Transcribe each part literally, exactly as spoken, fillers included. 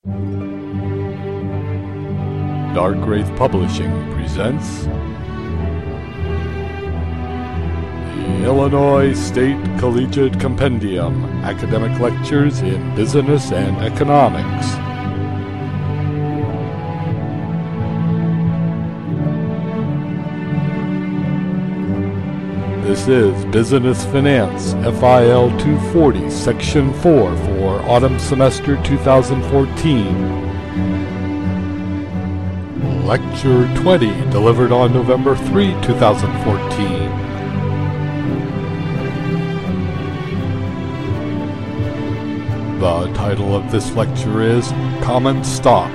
Dark Wraith Publishing presents the Illinois State Collegiate Compendium, Academic Lectures in Business and Economics. This is Business Finance, F I L two forty, Section four for Autumn Semester twenty fourteen. Lecture twenty, delivered on November third, twenty fourteen. The title of this lecture is Common Stock.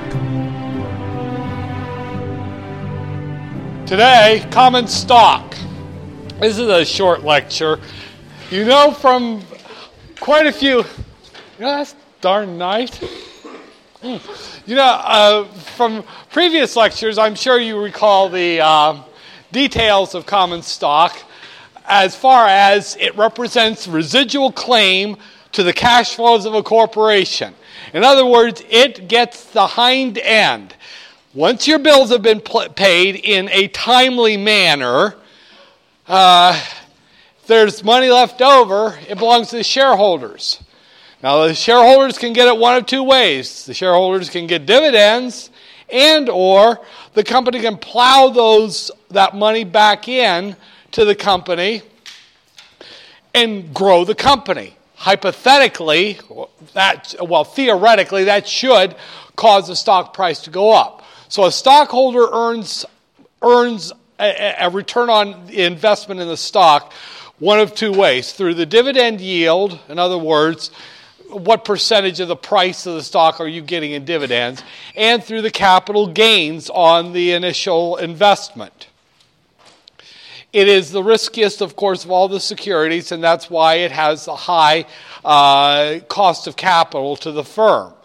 Today, Common Stock. This is a short lecture. You know from quite a few... You know, that's darn nice. Mm. You know, uh, from previous lectures, I'm sure you recall the uh, details of common stock as far as it represents residual claim to the cash flows of a corporation. In other words, it gets the hind end. Once your bills have been pl- paid in a timely manner, uh, if there's money left over, it belongs to the shareholders. Now, the shareholders can get it one of two ways. The shareholders can get dividends, and or the company can plow those that money back in to the company and grow the company. Hypothetically, that well, theoretically, that should cause the stock price to go up. So a stockholder earns earns a, a return on investment in the stock one of two ways: through the dividend yield, in other words, what percentage of the price of the stock are you getting in dividends, and through the capital gains on the initial investment. It is the riskiest, of course, of all the securities, and that's why it has a high uh, cost of capital to the firm.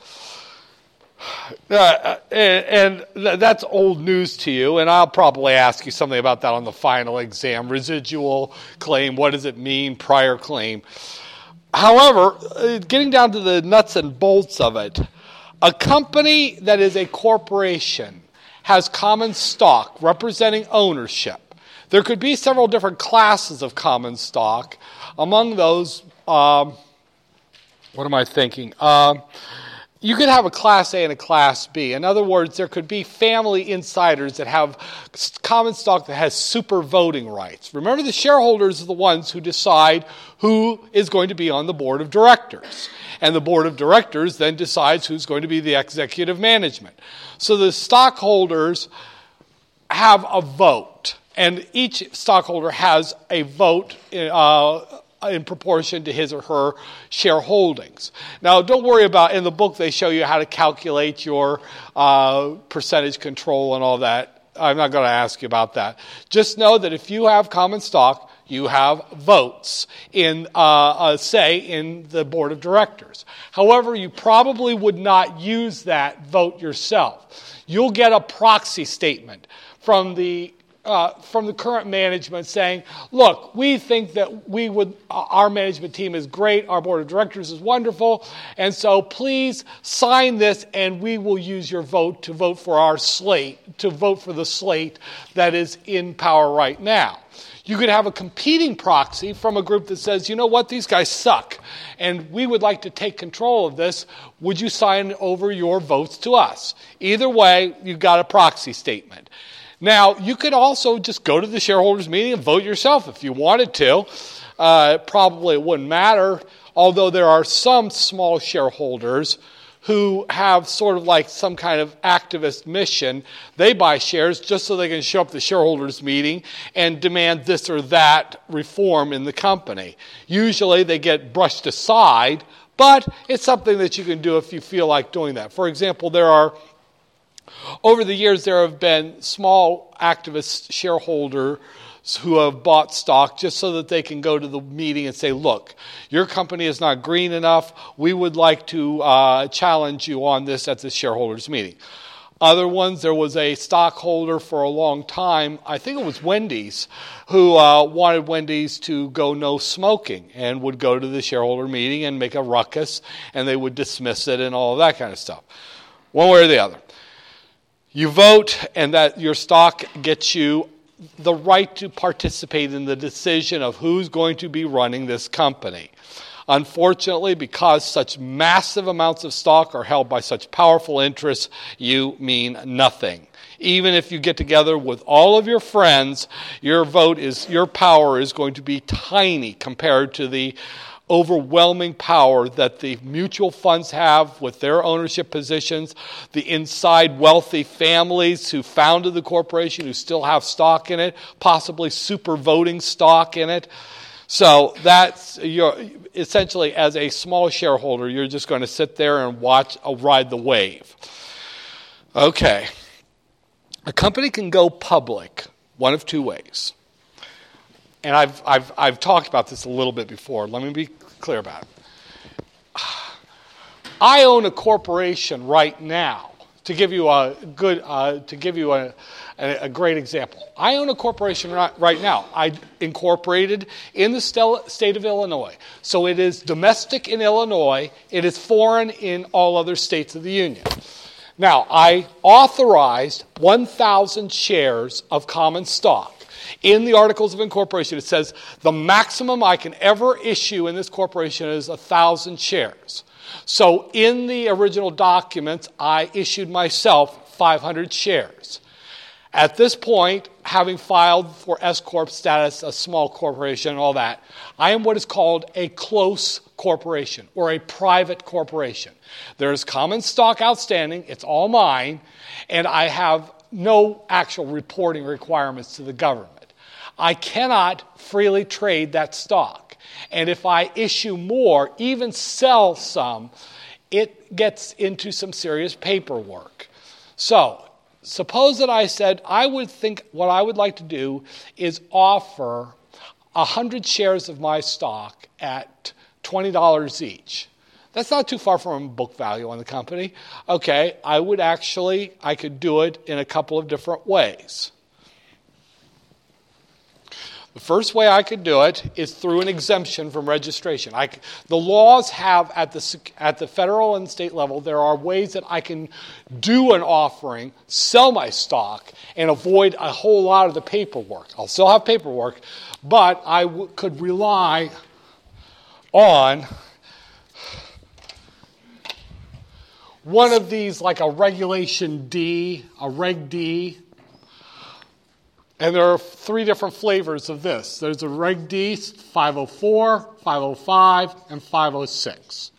Uh, and, and that's old news to you, and I'll probably ask you something about that on the final exam. Residual claim, what does it mean? Prior claim. However, getting down to the nuts and bolts of it, a company that is a corporation has common stock representing ownership. There could be several different classes of common stock. Among those, um, what am I thinking? Um, you could have a Class A and a Class B. In other words, there could be family insiders that have common stock that has super voting rights. Remember, the shareholders are the ones who decide who is going to be on the board of directors. And the board of directors then decides who's going to be the executive management. So the stockholders have a vote. And each stockholder has a vote uh, in proportion to his or her shareholdings. Now, don't worry about, in the book they show you how to calculate your uh, percentage control and all that. I'm not going to ask you about that. Just know that if you have common stock, you have votes in, uh, a say in the board of directors. However, you probably would not use that vote yourself. You'll get a proxy statement from the Uh, from the current management saying, look, we think that we would, uh, our management team is great, our board of directors is wonderful, and so please sign this and we will use your vote to vote for our slate, to vote for the slate that is in power right now. You could have a competing proxy from a group that says, you know what, these guys suck, and we would like to take control of this. Would you sign over your votes to us? Either way, you've got a proxy statement. Now, you could also just go to the shareholders meeting and vote yourself if you wanted to. Uh, probably it wouldn't matter, although there are some small shareholders who have sort of like some kind of activist mission. They buy shares just so they can show up at the shareholders meeting and demand this or that reform in the company. Usually they get brushed aside, but it's something that you can do if you feel like doing that. For example, there are Over the years, there have been small activist shareholders who have bought stock just so that they can go to the meeting and say, look, your company is not green enough. We would like to uh, challenge you on this at the shareholders meeting. Other ones, there was a stockholder for a long time, I think it was Wendy's, who uh, wanted Wendy's to go no smoking and would go to the shareholder meeting and make a ruckus, and they would dismiss it and all of that kind of stuff. one way or the other. You vote, and that your stock gets you the right to participate in the decision of who's going to be running this company. Unfortunately, because such massive amounts of stock are held by such powerful interests, you mean nothing. Even if you get together with all of your friends, your vote is, your power is going to be tiny compared to the overwhelming power that the mutual funds have with their ownership positions, the inside wealthy families who founded the corporation who still have stock in it, possibly super voting stock in it. So that's, you're essentially, as a small shareholder, you're just going to sit there and watch, uh, ride the wave. Okay. A company can go public one of two ways. And I've, I've, I've talked about this a little bit before. Let me be clear about it. I own a corporation right now. To give you a good, uh, to give you a, a, a great example, I own a corporation right, right now. I incorporated in the state of Illinois, so it is domestic in Illinois. It is foreign in all other states of the union. Now, I authorized one thousand shares of common stock. In the Articles of Incorporation, it says the maximum I can ever issue in this corporation is one thousand shares. So in the original documents, I issued myself five hundred shares. At this point, having filed for S-Corp status, a small corporation and all that, I am what is called a close corporation or a private corporation. There's common stock outstanding, it's all mine, and I have no actual reporting requirements to the government. I cannot freely trade that stock. And if I issue more, even sell some, it gets into some serious paperwork. So, suppose that I said, I would think what I would like to do is offer one hundred shares of my stock at twenty dollars each. That's not too far from book value on the company. Okay, I would actually, I could do it in a couple of different ways. The first way I could do it is through an exemption from registration. I, the laws have, at the, at the federal and state level, there are ways that I can do an offering, sell my stock, and avoid a whole lot of the paperwork. I'll still have paperwork, but I w- could rely on one of these, like a Regulation D, a Reg D. And there are three different flavors of this. There's a Reg D, five oh four, five oh five, and five oh six.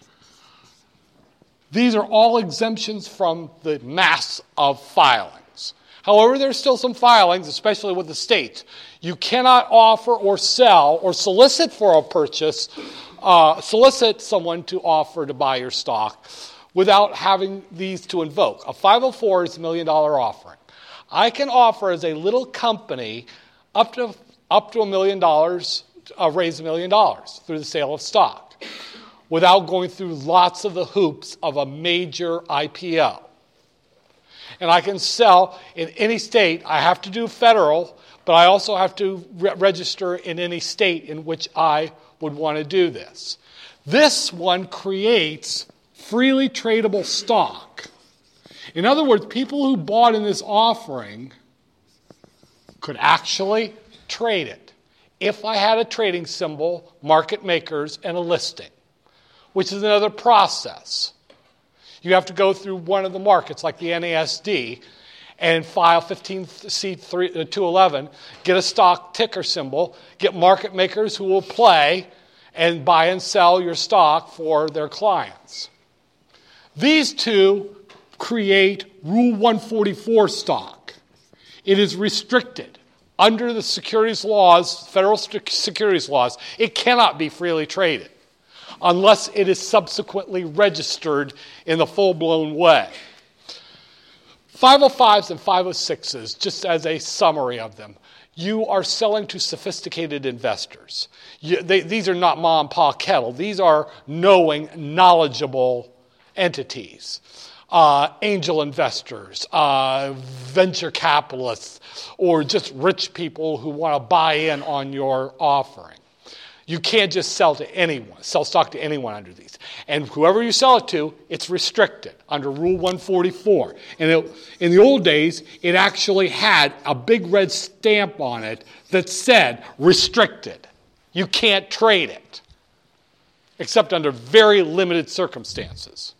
These are all exemptions from the mass of filings. However, there's still some filings, especially with the state. You cannot offer or sell or solicit for a purchase, uh, solicit someone to offer to buy your stock without having these to invoke. A five oh four is a million dollar offering. I can offer as a little company up to up to a million dollars, uh, raise a million dollars through the sale of stock without going through lots of the hoops of a major I P O. And I can sell in any state. I have to do federal, but I also have to re- register in any state in which I would want to do this. This one creates freely tradable stock. In other words, people who bought in this offering could actually trade it if I had a trading symbol, market makers, and a listing, which is another process. You have to go through one of the markets, like the N A S D, and file fifteen C two eleven, get a stock ticker symbol, get market makers who will play and buy and sell your stock for their clients. These two create Rule one forty-four stock. It is restricted. Under the securities laws, federal securities laws, it cannot be freely traded unless it is subsequently registered in the full-blown way. five oh fives and five oh sixes, just as a summary of them, you are selling to sophisticated investors. You, they, these are not mom and pa kettle. These are knowing, knowledgeable entities. Uh, angel investors, uh, venture capitalists, or just rich people who want to buy in on your offering. You can't just sell to anyone, sell stock to anyone under these. And whoever you sell it to, it's restricted under Rule one forty-four. And it, in the old days, it actually had a big red stamp on it that said restricted. You can't trade it, except under very limited circumstances.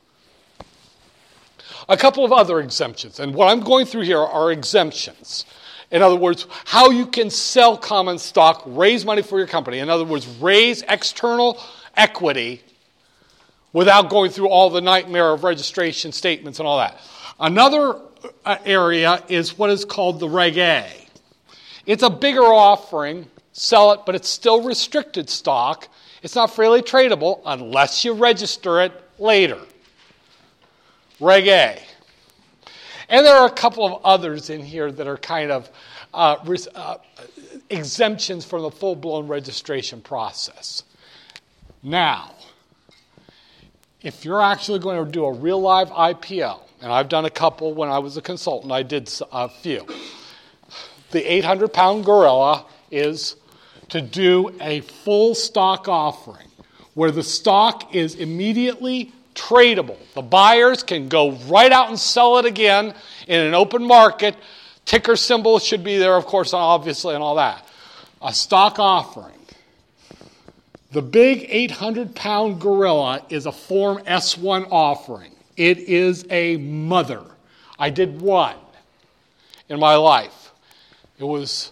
A couple of other exemptions, and what I'm going through here are exemptions. In other words, how you can sell common stock, raise money for your company. In other words, raise external equity without going through all the nightmare of registration statements and all that. Another area is what is called the Reg A. It's a bigger offering, sell it, but it's still restricted stock. It's not freely tradable unless you register it later. Reg A. And there are a couple of others in here that are kind of uh, res- uh, exemptions from the full-blown registration process. Now, if you're actually going to do a real live I P O, and I've done a couple when I was a consultant, I did a few. The eight hundred pound gorilla is to do a full stock offering where the stock is immediately tradable. The buyers can go right out and sell it again in an open market. Ticker symbol should be there, of course, obviously, and all that. A stock offering. The big eight hundred pound gorilla is a Form S one offering. It is a mother. I did one in my life. It was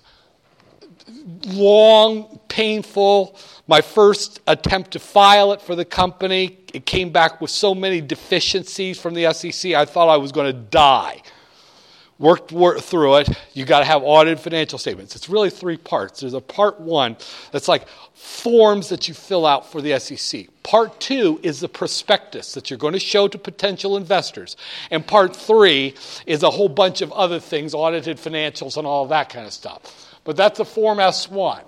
long, painful. My first attempt to file it for the company, it came back with so many deficiencies from the S E C, I thought I was going to die. Worked, worked through it. You got to have audited financial statements. It's really three parts. There's a part one that's like forms that you fill out for the S E C. Part two is the prospectus that you're going to show to potential investors. And part three is a whole bunch of other things, audited financials and all of that kind of stuff. But that's the Form S one.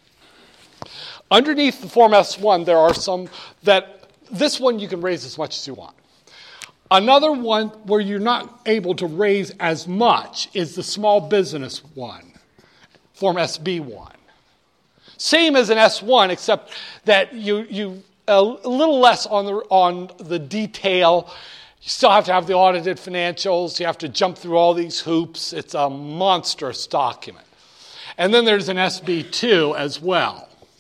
Underneath the Form S one, there are some that, this one you can raise as much as you want. Another one where you're not able to raise as much is the small business one, Form S B one. Same as an S one, except that you you a little less on the on the detail. You still have to have the audited financials. You have to jump through all these hoops. It's a monstrous document. And then there's an S B two as well.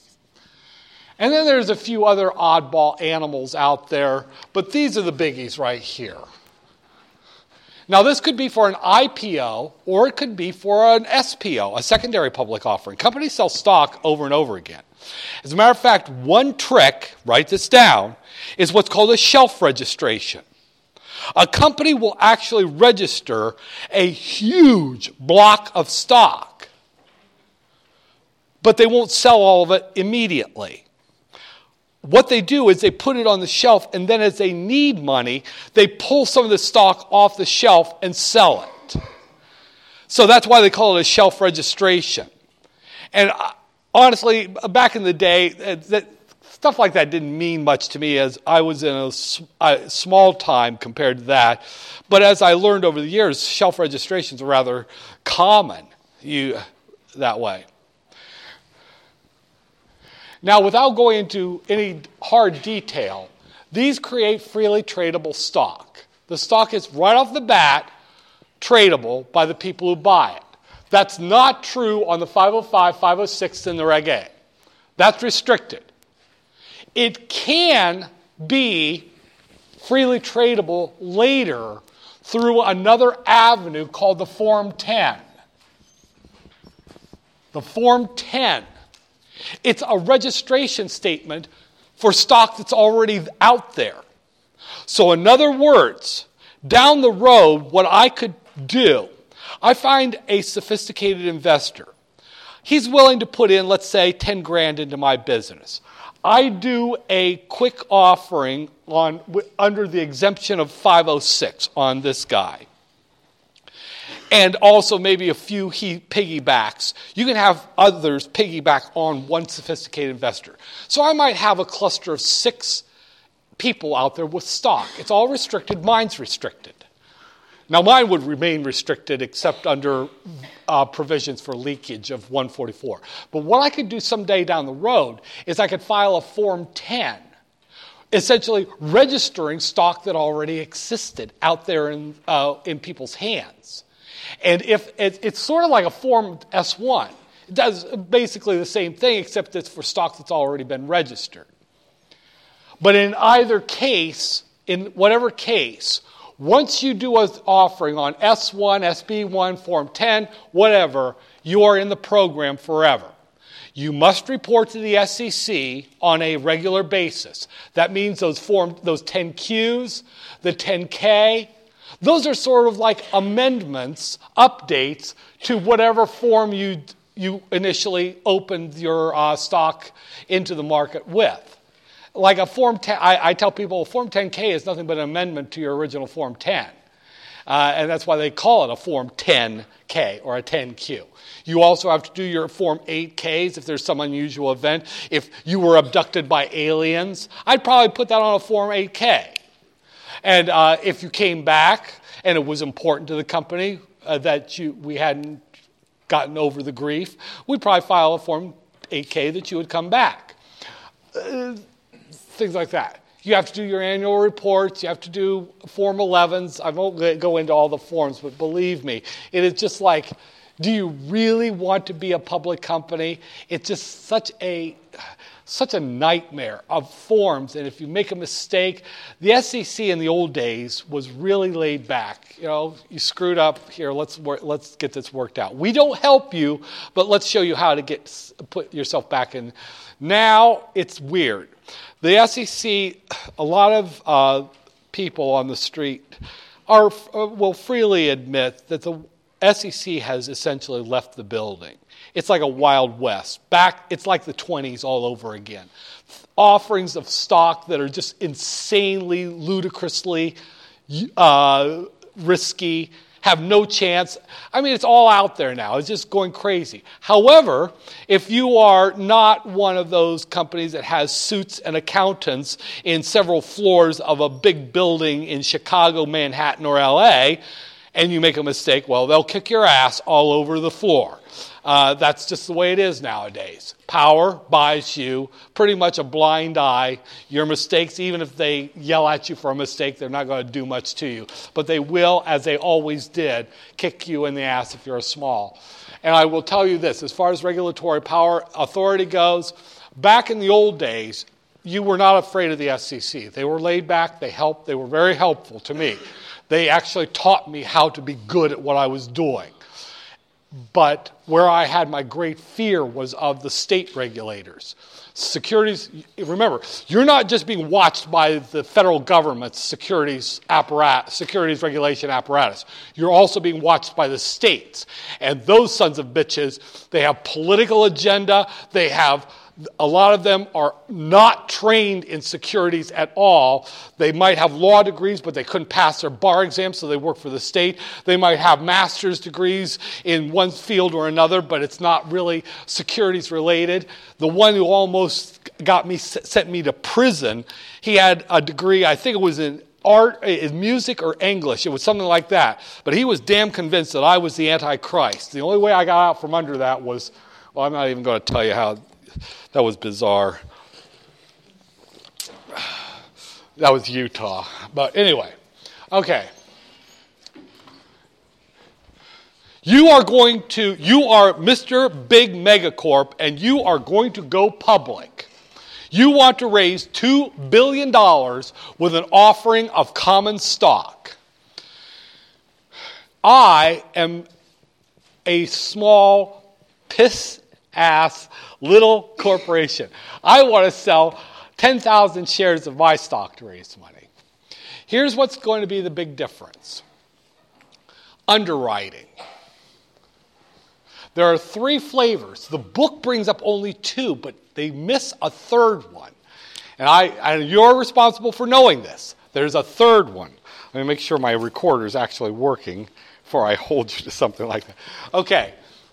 And then there's a few other oddball animals out there, but these are the biggies right here. Now, this could be for an I P O, or it could be for an S P O, a secondary public offering. Companies sell stock over and over again. As a matter of fact, one trick, write this down, is what's called a shelf registration. A company will actually register a huge block of stock, but they won't sell all of it immediately. What they do is they put it on the shelf, and then as they need money, they pull some of the stock off the shelf and sell it. So that's why they call it a shelf registration. And honestly, back in the day, that, stuff like that didn't mean much to me, as I was in a, a small time compared to that. But as I learned over the years, shelf registrations are rather common you, that way. Now, without going into any hard detail, these create freely tradable stock. The stock is right off the bat tradable by the people who buy it. That's not true on the five oh five, five oh six, and the Reg A. That's restricted. It can be freely tradable later through another avenue called the Form ten. The Form ten. It's a registration statement for stock that's already out there. So in other words, down the road, what I could do, I find a sophisticated investor. He's willing to put in, let's say, ten grand into my business. I do a quick offering on under the exemption of five oh six on this guy. And also maybe a few he piggybacks. You can have others piggyback on one sophisticated investor. So I might have a cluster of six people out there with stock. It's all restricted. Mine's restricted. Now, mine would remain restricted except under uh, provisions for leakage of one forty-four. But what I could do someday down the road is I could file a Form ten, essentially registering stock that already existed out there in, uh, in people's hands. And if it, it's sort of like a Form S one. It does basically the same thing, except it's for stock that's already been registered. But in either case, in whatever case, once you do an offering on S one, S B one, Form ten, whatever, you are in the program forever. You must report to the S E C on a regular basis. That means those form, those ten Qs, the ten K, those are sort of like amendments, updates to whatever form you you initially opened your uh, stock into the market with. Like a Form ten, I, I tell people a Form ten K is nothing but an amendment to your original Form ten. Uh, and that's why they call it a Form ten K or a ten Q. You also have to do your Form eight Ks if there's some unusual event. If you were abducted by aliens, I'd probably put that on a Form eight K. And uh, if you came back and it was important to the company uh, that you we hadn't gotten over the grief, we'd probably file a Form eight K that you would come back. Uh, Things like that. You have to do your annual reports. You have to do Form elevens. I won't go into all the forms, but believe me, it is just like, do you really want to be a public company? It's just such a such a nightmare of forms. And if you make a mistake, the S E C in the old days was really laid back. You know, you screwed up here. Let's work, let's get this worked out. We don't help you, but let's show you how to get put yourself back in. Now it's weird. The S E C, a lot of uh, people on the street are uh, will freely admit that the S E C has essentially left the building. It's like a Wild West. Back, it's like the twenties all over again. Offerings of stock that are just insanely, ludicrously uh, risky, have no chance. I mean, it's all out there now. It's just going crazy. However, if you are not one of those companies that has suits and accountants in several floors of a big building in Chicago, Manhattan, or L A, and you make a mistake, well, they'll kick your ass all over the floor. Uh, that's just the way it is nowadays. Power buys you pretty much a blind eye. Your mistakes, even if they yell at you for a mistake, they're not going to do much to you. But they will, as they always did, kick you in the ass if you're small. And I will tell you this, as far as regulatory power authority goes, back in the old days, you were not afraid of the S E C. They were laid back. They helped. They were very helpful to me. They actually taught me how to be good at what I was doing. But where I had my great fear was of the state regulators. Securities, remember, you're not just being watched by the federal government's securities apparatus, securities regulation apparatus. You're also being watched by the states. And those sons of bitches, they have political agenda. They have, a lot of them are not trained in securities at all. They might have law degrees, but they couldn't pass their bar exam, so they work for the state. They might have master's degrees in one field or another, but it's not really securities related. The one who almost got me, sent me to prison, he had a degree, I think it was in art, in music or English. It was something like that. But he was damn convinced that I was the Antichrist. The only way I got out from under that was, well, I'm not even going to tell you how. That was bizarre. That was Utah. But anyway, okay. You are going to, you are Mister Big Megacorp, and you are going to go public. You want to raise two billion dollars with an offering of common stock. I am a small piss ass little corporation. I want to sell ten thousand shares of my stock to raise money. Here's what's going to be the big difference. Underwriting. There are three flavors. The book brings up only two, but they miss a third one. And I, and you're responsible for knowing this. There's a third one. Let me make sure my recorder is actually working before I hold you to something like that. Okay.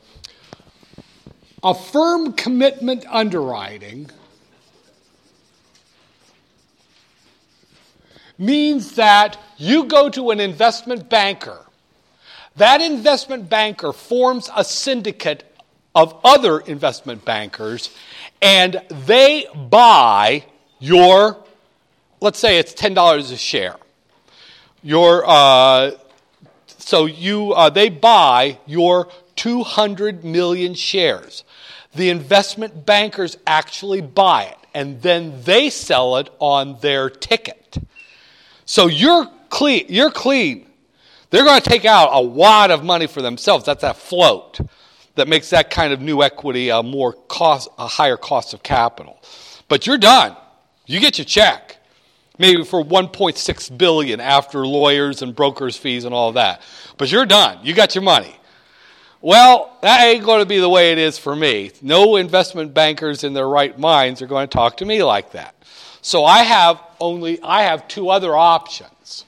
A firm commitment underwriting means that you go to an investment banker. That investment banker forms a syndicate of other investment bankers, and they buy your, let's say it's ten dollars a share. Your, uh, so you, uh, they buy your two hundred million shares. The investment bankers actually buy it, and then they sell it on their ticket. So you're clean. You're clean. They're going to take out a wad of money for themselves. That's that float that makes that kind of new equity a more cost, a higher cost of capital. But you're done. You get your check, maybe for one point six billion dollars after lawyers and brokers' fees and all of that. But you're done. You got your money. Well, that ain't going to be the way it is for me. No investment bankers in their right minds are going to talk to me like that. So I have only I have two other options.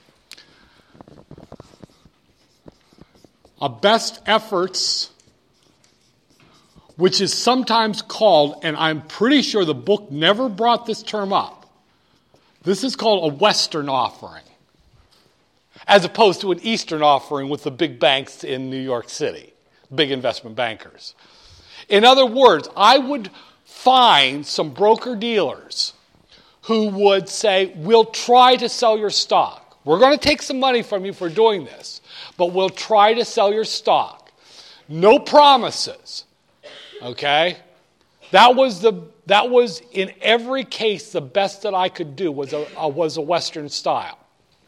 A best efforts, which is sometimes called, and I'm pretty sure the book never brought this term up, this is called a Western offering, as opposed to an Eastern offering with the big banks in New York City, big investment bankers. In other words, I would find some broker-dealers who would say, we'll try to sell your stock. We're going to take some money from you for doing this, but we'll try to sell your stock. No promises. Okay? That was the that was in every case the best that I could do was a, a was a Western style.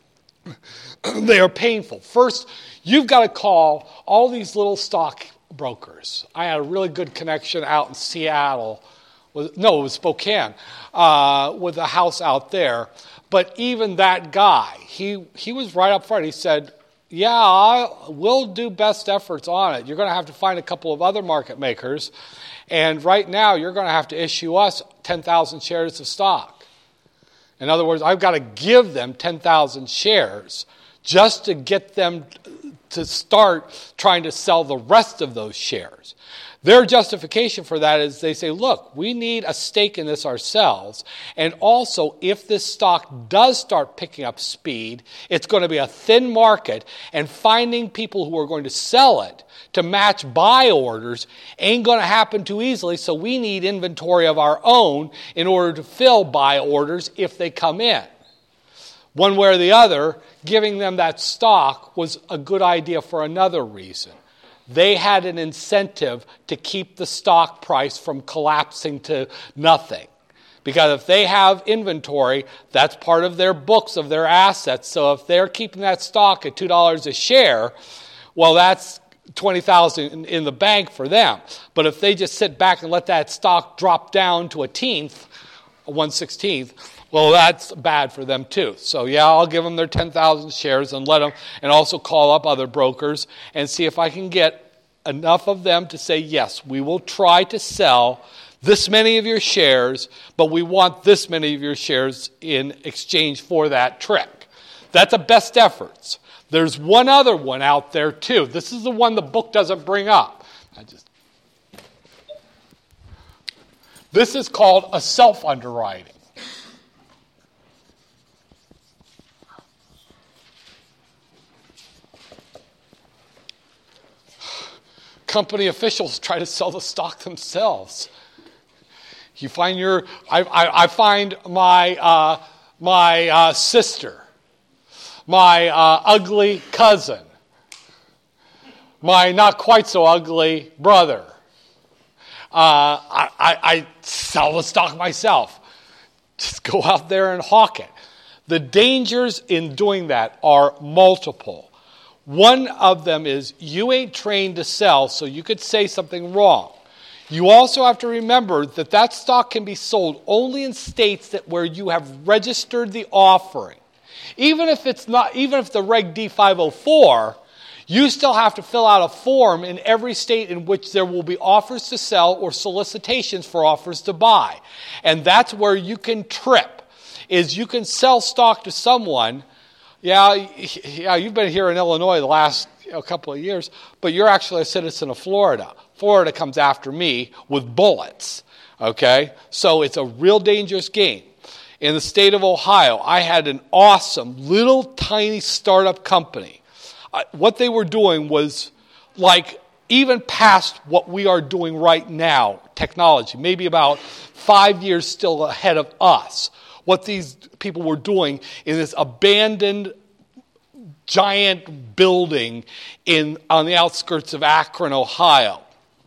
They are painful. First, you've got to call all these little stock brokers. I had a really good connection out in Seattle. No, it was Spokane, uh, with a house out there. But even that guy, he he was right up front. He said, yeah, I, we'll do best efforts on it. You're going to have to find a couple of other market makers. And right now, you're going to have to issue us ten thousand shares of stock. In other words, I've got to give them ten thousand shares just to get them to start trying to sell the rest of those shares. Their justification for that is they say, look, we need a stake in this ourselves. And also, if this stock does start picking up speed, it's going to be a thin market, and finding people who are going to sell it to match buy orders ain't going to happen too easily. So we need inventory of our own in order to fill buy orders if they come in. One way or the other, giving them that stock was a good idea for another reason. They had an incentive to keep the stock price from collapsing to nothing. Because if they have inventory, that's part of their books of their assets. So if they're keeping that stock at two dollars a share, well, that's twenty thousand dollars in, in the bank for them. But if they just sit back and let that stock drop down to a tenth, a one sixteenth, well, that's bad for them too. So yeah, I'll give them their ten thousand shares and let them, and also call up other brokers and see if I can get enough of them to say, yes, we will try to sell this many of your shares, but we want this many of your shares in exchange for that trick. That's a best efforts. There's one other one out there too. This is the one the book doesn't bring up. I just This is called a self-underwriting. Company officials try to sell the stock themselves. You find your, I, I, I find my uh, my uh, sister, my uh, ugly cousin, my not quite so ugly brother. Uh, I, I, I sell the stock myself. Just go out there and hawk it. The dangers in doing that are multiple. One of them is you ain't trained to sell, so you could say something wrong. You also have to remember that that stock can be sold only in states that where you have registered the offering. Even if it's not, even if the Reg D five oh four, you still have to fill out a form in every state in which there will be offers to sell or solicitations for offers to buy. And that's where you can trip, is you can sell stock to someone. Yeah, yeah, you've been here in Illinois the last you know, couple of years, but you're actually a citizen of Florida. Florida comes after me with bullets, okay? So it's a real dangerous game. in the state of Ohio, I had an awesome little tiny startup company. Uh, what they were doing was like even past what we are doing right now, technology, maybe about five years still ahead of us. What these people were doing in this abandoned giant building in on the outskirts of Akron, Ohio.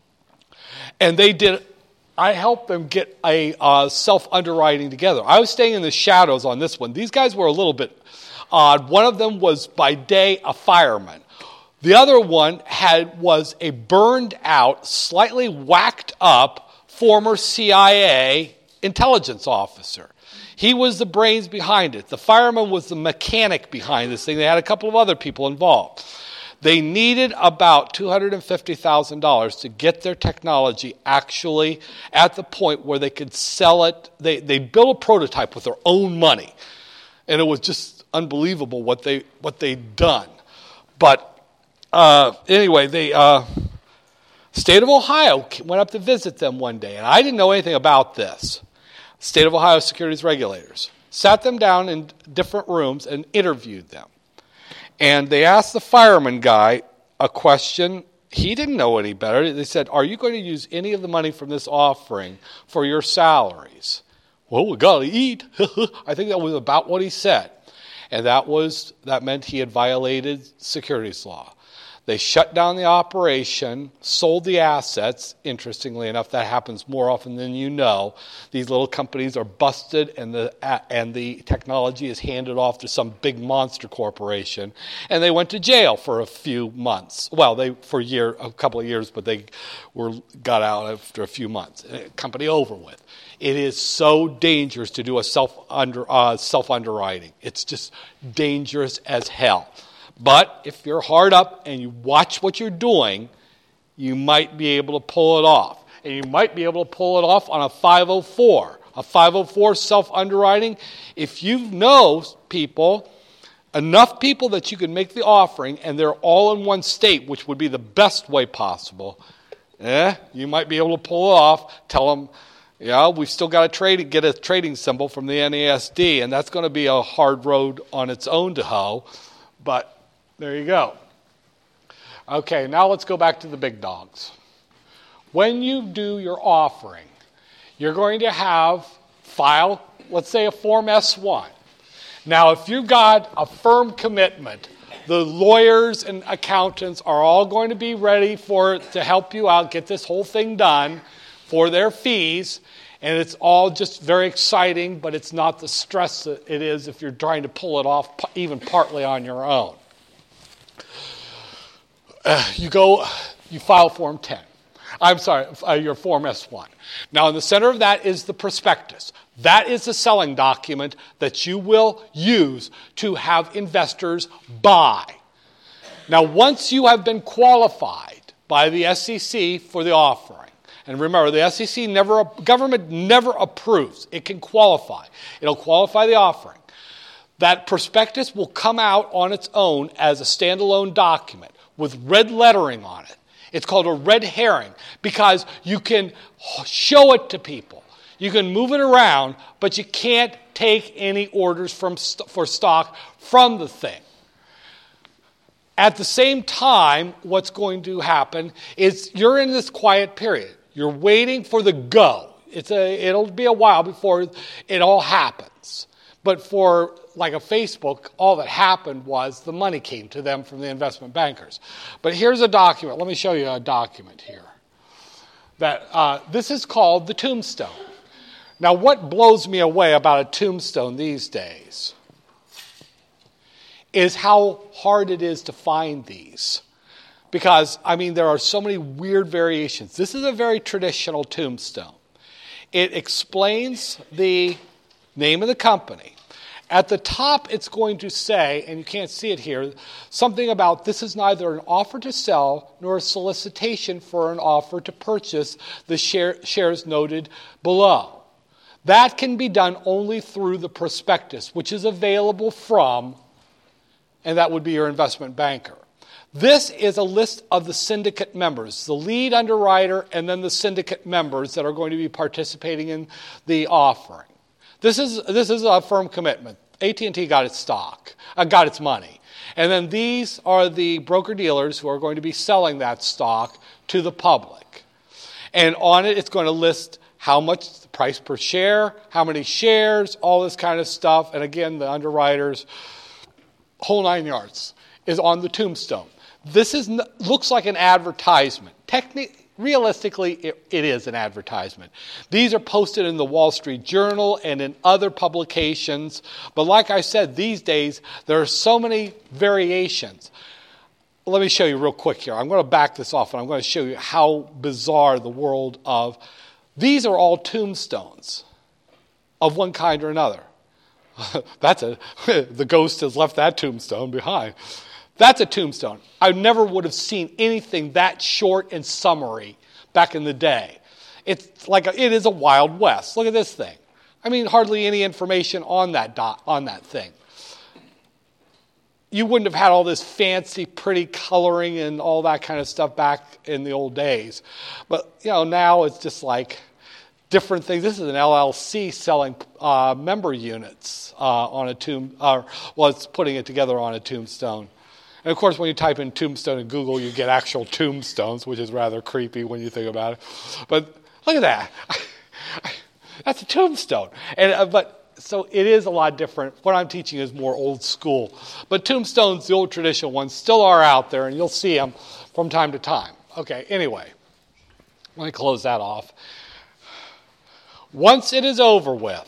And they did, I helped them get a uh, self-underwriting together. I was staying in the shadows on this one. These guys were a little bit odd. One of them was by day a fireman. The other one had was a burned out, slightly whacked up former C I A intelligence officer. He was the brains behind it. The fireman was the mechanic behind this thing. They had a couple of other people involved. They needed about two hundred fifty thousand dollars to get their technology actually at the point where they could sell it. They, they built a prototype with their own money. And it was just unbelievable what, they, what they'd done. But uh, anyway, the uh, state of Ohio went up to visit them one day. And I didn't know anything about this. State of Ohio securities regulators sat them down in different rooms and interviewed them. And they asked the fireman guy a question. He didn't know any better. They said, are you going to use any of the money from this offering for your salaries? Well, we got to eat. I think that was about what he said. And that was that meant he had violated securities law. They shut down the operation, sold the assets. Interestingly enough, that happens more often than you know. These little companies are busted and the and the technology is handed off to some big monster corporation. And they went to jail for a few months. Well, they for a year, a couple of years, but they were got out after a few months. Company over with. It is so dangerous to do a self under uh, self underwriting. It's just dangerous as hell. But if you're hard up and you watch what you're doing, you might be able to pull it off. And you might be able to pull it off on a five oh four. A five oh four self-underwriting, if you know people, enough people that you can make the offering and they're all in one state, which would be the best way possible, eh, you might be able to pull it off, tell them, yeah, we've still got to trade, get a trading symbol from the N A S D, and that's going to be a hard road on its own to hoe, but there you go. Okay, now let's go back to the big dogs. When you do your offering, you're going to have file, let's say a Form S one. Now, if you've got a firm commitment, the lawyers and accountants are all going to be ready for to help you out, get this whole thing done for their fees. And it's all just very exciting, but it's not the stress that it is if you're trying to pull it off even partly on your own. Uh, you go, you file Form ten. I'm sorry, uh, your Form S one. Now, in the center of that is the prospectus. That is the selling document that you will use to have investors buy. Now, once you have been qualified by the S E C for the offering, and remember, the S E C never, government never approves. It can qualify. It'll qualify the offering. That prospectus will come out on its own as a standalone document with red lettering on it. It's called a red herring because you can show it to people. You can move it around, but you can't take any orders from for stock from the thing. At the same time, what's going to happen is you're in this quiet period. You're waiting for the go. It's a, it'll be a while before it all happens. But for like a Facebook, all that happened was the money came to them from the investment bankers. But here's a document. Let me show you a document here. That uh, this is called the tombstone. Now, what blows me away about a tombstone these days is how hard it is to find these. Because, I mean, there are so many weird variations. This is a very traditional tombstone. It explains the name of the company. At the top, it's going to say, and you can't see it here, something about this is neither an offer to sell nor a solicitation for an offer to purchase the share, shares noted below. That can be done only through the prospectus, which is available from, and that would be your investment banker. This is a list of the syndicate members, the lead underwriter and then the syndicate members that are going to be participating in the offering. This is this is a firm commitment. A T and T got its stock, uh, got its money. And then these are the broker-dealers who are going to be selling that stock to the public. And on it, it's going to list how much the price per share, how many shares, all this kind of stuff. And again, the underwriters, whole nine yards, is on the tombstone. This is looks like an advertisement. Technically, realistically, it, it is an advertisement. These are posted in the Wall Street Journal and in other publications. But like I said, these days, there are so many variations. Let me show you real quick here. I'm going to back this off, and I'm going to show you how bizarre the world of... These are all tombstones of one kind or another. That's a... The ghost has left that tombstone behind. That's a tombstone. I never would have seen anything that short and summary back in the day. It's like a, it is a Wild West. Look at this thing. I mean, hardly any information on that dot, on that thing. You wouldn't have had all this fancy, pretty coloring and all that kind of stuff back in the old days. But, you know, now it's just like different things. This is an L L C selling uh, member units uh, on a tomb, uh, well, it's putting it together on a tombstone. And, of course, when you type in tombstone in Google, you get actual tombstones, which is rather creepy when you think about it. But look at that. That's a tombstone. And uh, But so it is a lot different. What I'm teaching is more old school. But tombstones, the old traditional ones, still are out there, and you'll see them from time to time. Okay, anyway, let me close that off. Once it is over with,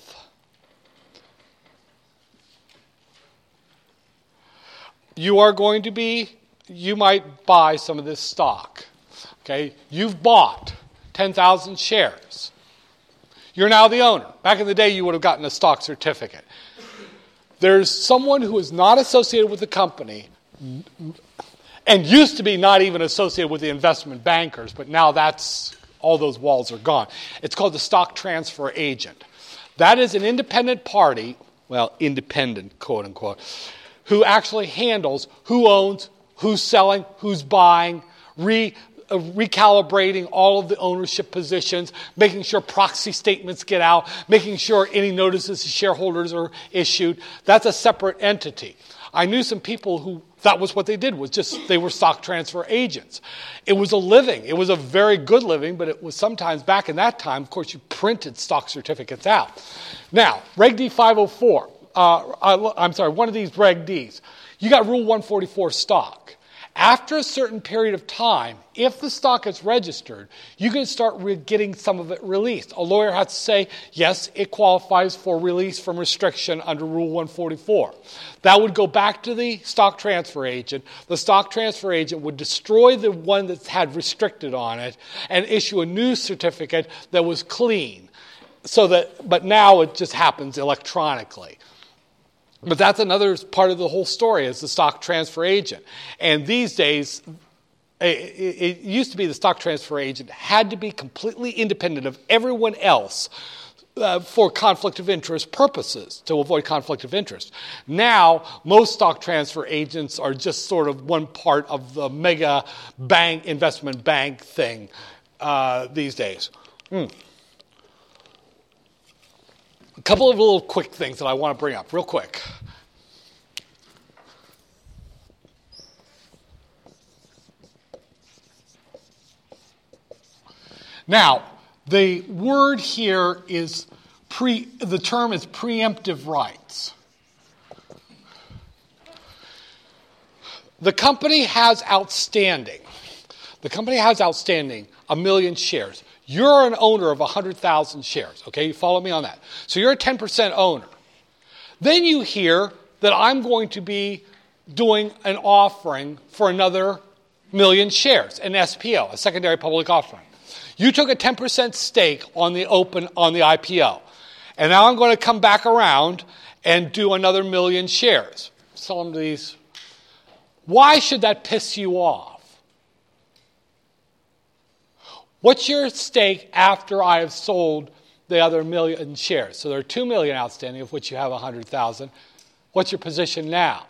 you are going to be, you might buy some of this stock. Okay, you've bought ten thousand shares. You're now the owner. Back in the day, you would have gotten a stock certificate. There's someone who is not associated with the company and used to be not even associated with the investment bankers, but now that's, all those walls are gone. It's called the stock transfer agent. That is an independent party, well, independent, quote unquote, who actually handles who owns, who's selling, who's buying, re, uh, recalibrating all of the ownership positions, making sure proxy statements get out, making sure any notices to shareholders are issued. That's a separate entity. I knew some people who that was what they did, was just they were stock transfer agents. It was a living. It was a very good living, but it was sometimes, back in that time, of course, you printed stock certificates out. Now, Reg D five oh four. Uh, I'm sorry, one of these Reg Ds. You got Rule one forty-four stock. After a certain period of time, if the stock is registered, you can start re- getting some of it released. A lawyer has to say, yes, it qualifies for release from restriction under Rule one forty-four. That would go back to the stock transfer agent. The stock transfer agent would destroy the one that had restricted on it and issue a new certificate that was clean. So that, but now it just happens electronically. But that's another part of the whole story, is the stock transfer agent. And these days, it used to be the stock transfer agent had to be completely independent of everyone else uh, for conflict of interest purposes, to avoid conflict of interest. Now, most stock transfer agents are just sort of one part of the mega bank, investment bank thing uh, these days. Hmm. A couple of little quick things that I want to bring up real quick. Now, the word here is, pre, the term is preemptive rights. The company has outstanding, the company has outstanding a million shares. You're an owner of one hundred thousand shares, okay? You follow me on that. So you're a ten percent owner. Then you hear that I'm going to be doing an offering for another million shares, an S P O, a secondary public offering. You took a ten percent stake on the open, on the I P O. And now I'm going to come back around and do another million shares. Sell them to these. Why should that piss you off? What's your stake after I have sold the other million shares? So there are two million outstanding, of which you have one hundred thousand. What's your position now?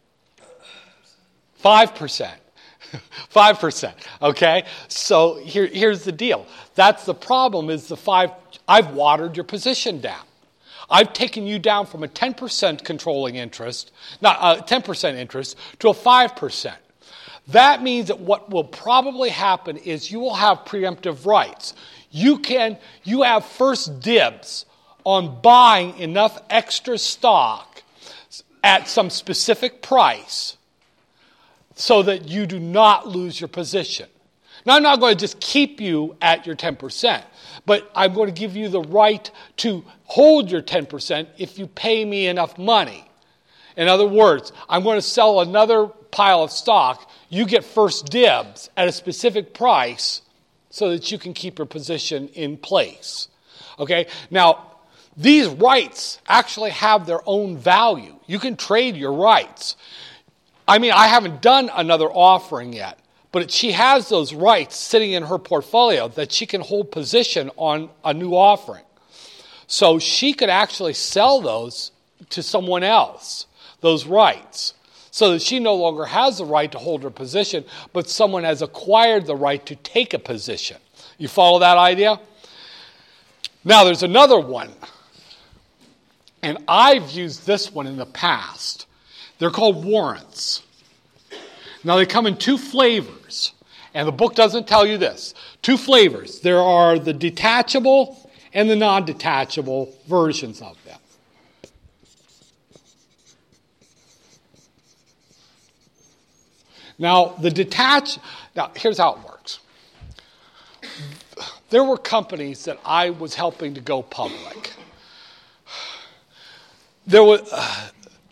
five percent. five percent, okay? So here, here's the deal. That's the problem, is the five, I've watered your position down. I've taken you down from a ten percent controlling interest, not a ten percent interest, to a five percent. That means that what will probably happen is you will have preemptive rights. You can, you have first dibs on buying enough extra stock at some specific price so that you do not lose your position. Now, I'm not going to just keep you at your ten percent, but I'm going to give you the right to hold your ten percent if you pay me enough money. In other words, I'm going to sell another pile of stock. You get first dibs at a specific price so that you can keep your position in place. Okay? Now, these rights actually have their own value. You can trade your rights. I mean, I haven't done another offering yet, but she has those rights sitting in her portfolio that she can hold position on a new offering. So she could actually sell those to someone else, those rights, so that she no longer has the right to hold her position, but someone has acquired the right to take a position. You follow that idea? Now, there's another one, and I've used this one in the past. They're called warrants. Now, they come in two flavors, and the book doesn't tell you this. Two flavors. There are the detachable and the non-detachable versions of them. Now, the detach, now here's how it works. There were companies that I was helping to go public. There was, uh,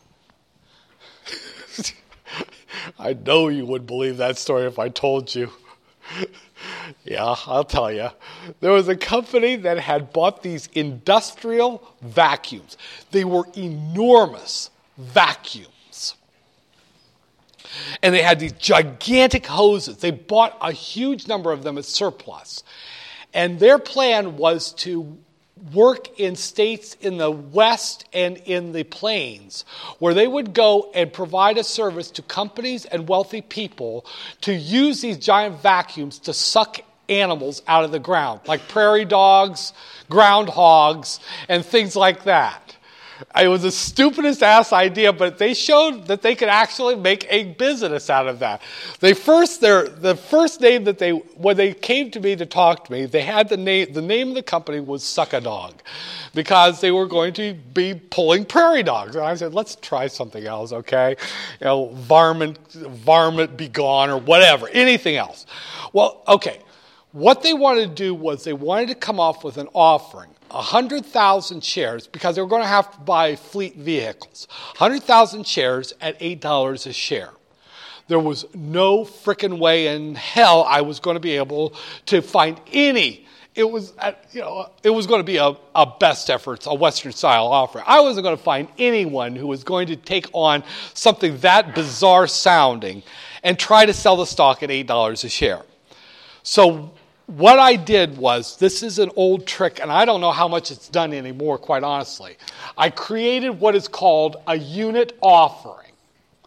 I know you wouldn't believe that story if I told you. Yeah, I'll tell you. There was a company that had bought these industrial vacuums. They were enormous vacuums. And they had these gigantic hoses. They bought a huge number of them at surplus. And their plan was to work in states in the West and in the plains, where they would go and provide a service to companies and wealthy people to use these giant vacuums to suck animals out of the ground, like prairie dogs, groundhogs, and things like that. It was the stupidest ass idea, but they showed that they could actually make a business out of that. They first, their the first name that they, when they came to me to talk to me, they had the name, the name of the company was Suck-A-Dog, because they were going to be pulling prairie dogs. And I said, let's try something else, okay? You know, varmint, varmint be gone, or whatever, anything else. Well, okay. What they wanted to do was they wanted to come off with an offering. one hundred thousand shares, because they were going to have to buy fleet vehicles. one hundred thousand shares at eight dollars a share. There was no frickin' way in hell I was going to be able to find any. It was, you know, it was going to be a, a best efforts, a Western-style offering. I wasn't going to find anyone who was going to take on something that bizarre sounding and try to sell the stock at eight dollars a share. So what I did was, this is an old trick, and I don't know how much it's done anymore, quite honestly. I created what is called a unit offering.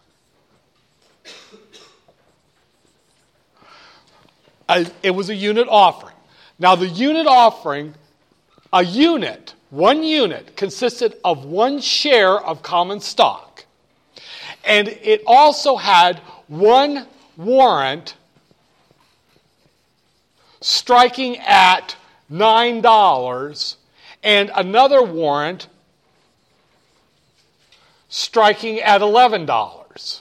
I, it was a unit offering. Now, the unit offering, a unit, one unit, consisted of one share of common stock. And it also had one warrant striking at nine dollars, and another warrant striking at eleven dollars.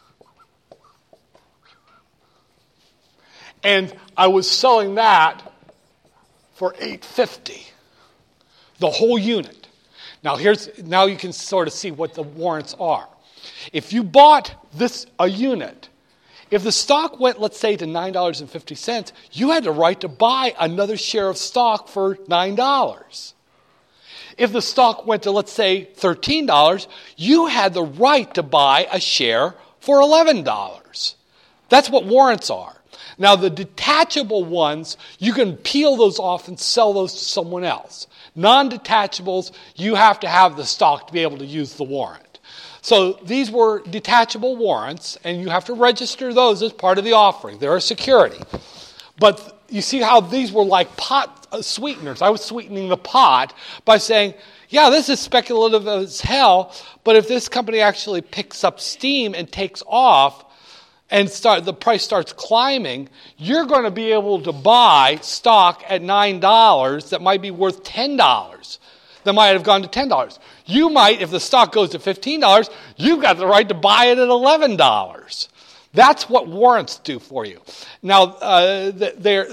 And I was selling that for eight dollars and fifty cents, the whole unit. Now here's now you can sort of see what the warrants are. If you bought this a unit, if the stock went, let's say, to nine dollars and fifty cents, you had the right to buy another share of stock for nine dollars. If the stock went to, let's say, thirteen dollars, you had the right to buy a share for eleven dollars. That's what warrants are. Now, the detachable ones, you can peel those off and sell those to someone else. Non-detachables, you have to have the stock to be able to use the warrant. So these were detachable warrants, and you have to register those as part of the offering. They're a security. But you see how these were like pot, sweeteners. I was sweetening the pot by saying, yeah, this is speculative as hell, but if this company actually picks up steam and takes off and start the price starts climbing, you're going to be able to buy stock at nine dollars that might be worth ten dollars. That might have gone to ten dollars. You might, if the stock goes to fifteen dollars, you've got the right to buy it at eleven dollars. That's what warrants do for you. Now, uh, they're...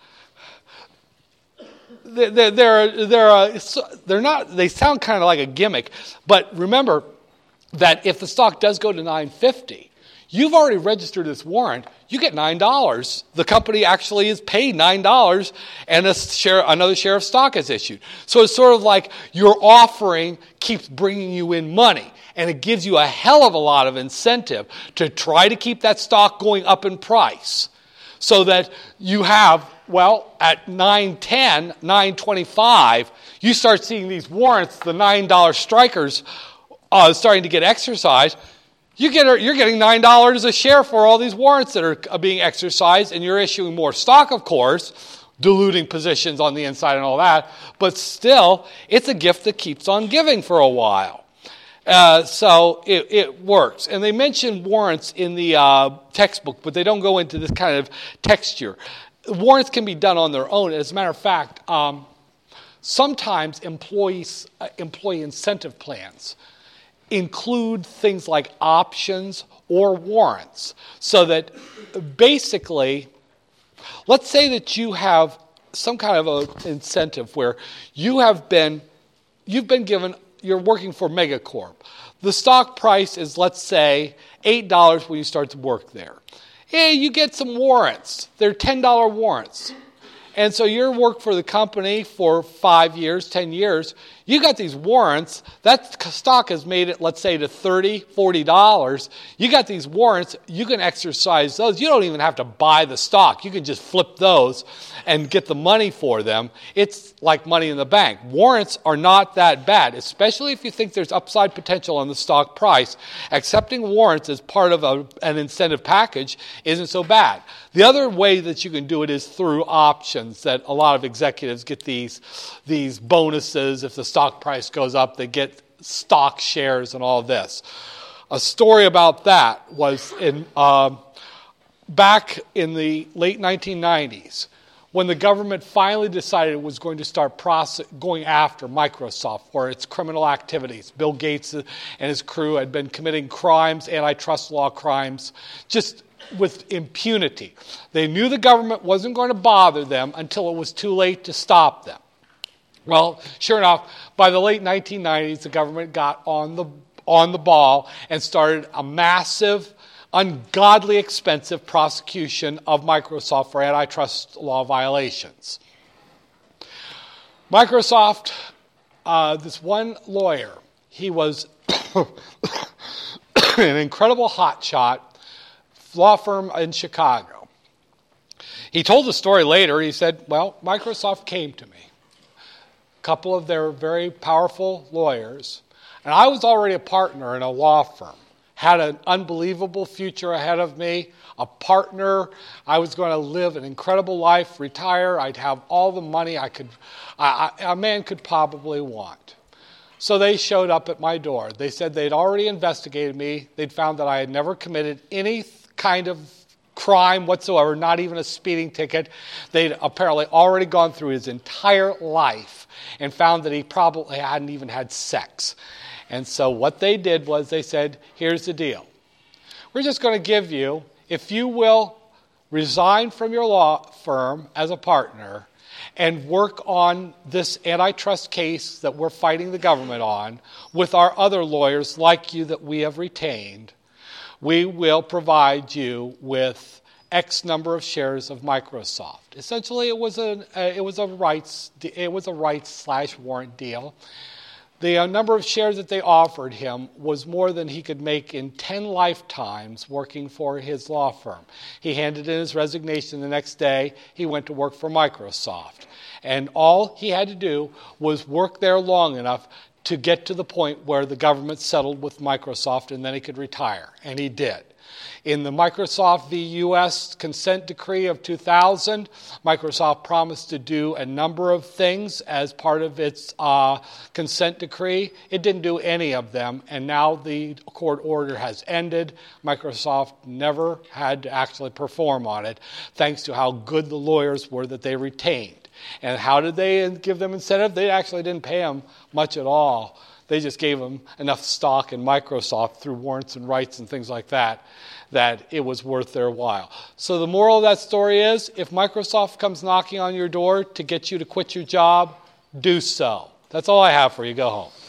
They're, they're, they're, they're not, they sound kind of like a gimmick, but remember that if the stock does go to nine fifty, you've already registered this warrant, you get nine dollars. The company actually is paid nine dollars and a share, another share of stock is issued. So it's sort of like your offering keeps bringing you in money, and it gives you a hell of a lot of incentive to try to keep that stock going up in price so that you have, well, at nine ten, nine twenty-five, you start seeing these warrants, the nine dollar strikers, uh, starting to get exercised. You get, you're getting nine dollars a share for all these warrants that are being exercised, and you're issuing more stock, of course, diluting positions on the inside and all that. But still, it's a gift that keeps on giving for a while. Uh, so it, it works. And they mention warrants in the uh, textbook, but they don't go into this kind of texture. Warrants can be done on their own. As a matter of fact, um, sometimes employees, uh, employee incentive plans include things like options or warrants. So that basically, let's say that you have some kind of an incentive where you have been, you've been given, you're working for Megacorp. The stock price is, let's say, eight dollars when you start to work there. Hey, you get some warrants. They're ten dollar warrants. And so you work for the company for five years, ten years. You got these warrants. That stock has made it, let's say, to thirty dollars, forty dollars. You got these warrants. You can exercise those. You don't even have to buy the stock. You can just flip those and get the money for them. It's like money in the bank. Warrants are not that bad, especially if you think there's upside potential on the stock price. Accepting warrants as part of a, an incentive package isn't so bad. The other way that you can do it is through options, that a lot of executives get these, these bonuses. If the stock price goes up, they get stock shares and all this. A story about that was in uh, back in the late nineteen nineties, when the government finally decided it was going to start process, going after Microsoft for its criminal activities. Bill Gates and his crew had been committing crimes, antitrust law crimes, just with impunity. They knew the government wasn't going to bother them until it was too late to stop them. Well, sure enough, by the late nineteen nineties, the government got on the on the ball and started a massive, ungodly expensive prosecution of Microsoft for antitrust law violations. Microsoft, uh, this one lawyer, he was an incredible hotshot law firm in Chicago. He told the story later. He said, well, Microsoft came to me, a couple of their very powerful lawyers, and I was already a partner in a law firm. Had an unbelievable future ahead of me, a partner. I was going to live an incredible life, retire. I'd have all the money I could, I, I, a man could probably want. So they showed up at my door. They said they'd already investigated me. They'd found that I had never committed any kind of crime whatsoever, not even a speeding ticket. They'd apparently already gone through his entire life and found that he probably hadn't even had sex. And so what they did was they said, here's the deal. We're just going to give you, if you will resign from your law firm as a partner and work on this antitrust case that we're fighting the government on with our other lawyers like you that we have retained, we will provide you with X number of shares of Microsoft. Essentially, it was a uh, it was a rights it was a rights slash warrant deal. The uh, number of shares that they offered him was more than he could make in ten lifetimes working for his law firm. He handed in his resignation the next day. He went to work for Microsoft. And all he had to do was work there long enough to get to the point where the government settled with Microsoft, and then he could retire. And he did. In the Microsoft v. U S consent decree of two thousand, Microsoft promised to do a number of things as part of its uh, consent decree. It didn't do any of them, and now the court order has ended. Microsoft never had to actually perform on it, thanks to how good the lawyers were that they retained. And how did they give them incentive? They actually didn't pay them much at all. They just gave them enough stock in Microsoft through warrants and rights and things like that, that it was worth their while. So the moral of that story is, if Microsoft comes knocking on your door to get you to quit your job, do so. That's all I have for you. Go home.